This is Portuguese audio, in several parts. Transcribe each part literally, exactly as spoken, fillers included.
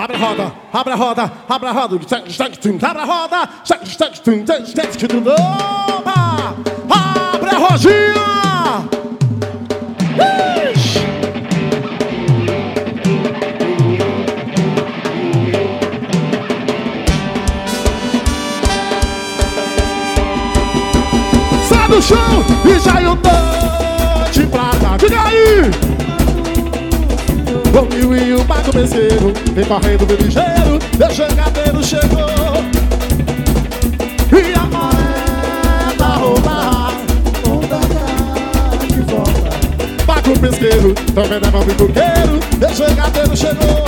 Abre a roda, abre a roda, abre a roda, abre a roda, opa! Abre a rodinha! Sai do chão e já eu tô de prata. Diga aí! O mil e o bago pesqueiro vem correndo bem ligeiro. Meu jangadeiro chegou e a maré da roubar. Onda de volta. Bago pesqueiro também leva o bicoqueiro. Meu jangadeiro chegou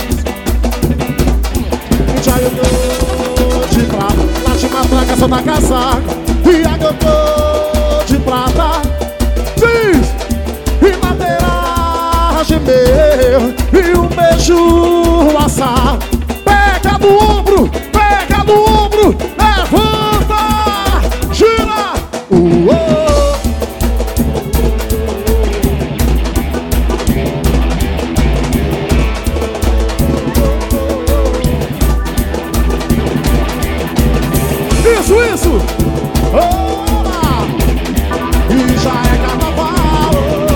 e já eu tô de prata. Late uma traga só da casaca e a eu tô de prata. Diz! E madeira gemer e um beijo assar. Pega no ombro, pega no ombro, levanta, gira. Uou. Isso, isso. Oba. E já é carnaval.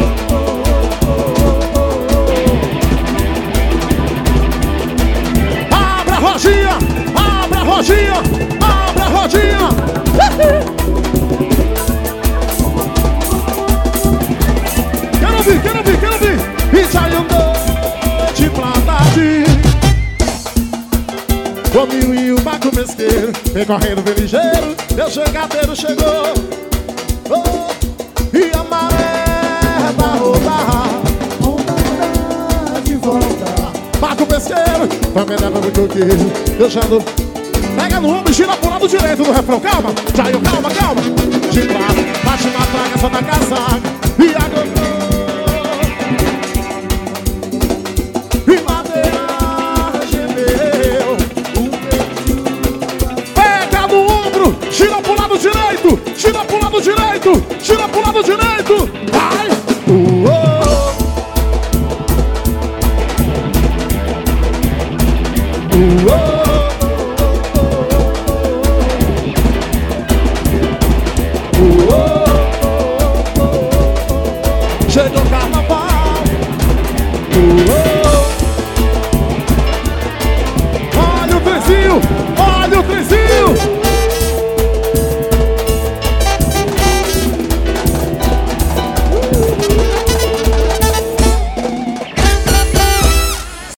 Abra a rodinha, abra a rodinha, abra a rodinha. Quero ouvir, quero ouvir, quero ouvir. E já andou de prata de o mil e o baco mesqueiro vem correndo bem ligeiro. Meu jangadeiro chegou oh, e a maré da rodar. Onda de volta. Baco pesqueiro também leva no coqueiro. Eu já ando. Pega no ombro e gira pro lado direito do refrão. Calma, já eu, calma, calma. De lado, bate uma traga só na casaca e a gogô. E madeira gemeu. Pega no ombro, gira pro lado direito, gira pro lado direito, gira pro lado direito. Vai! Uou! Uou!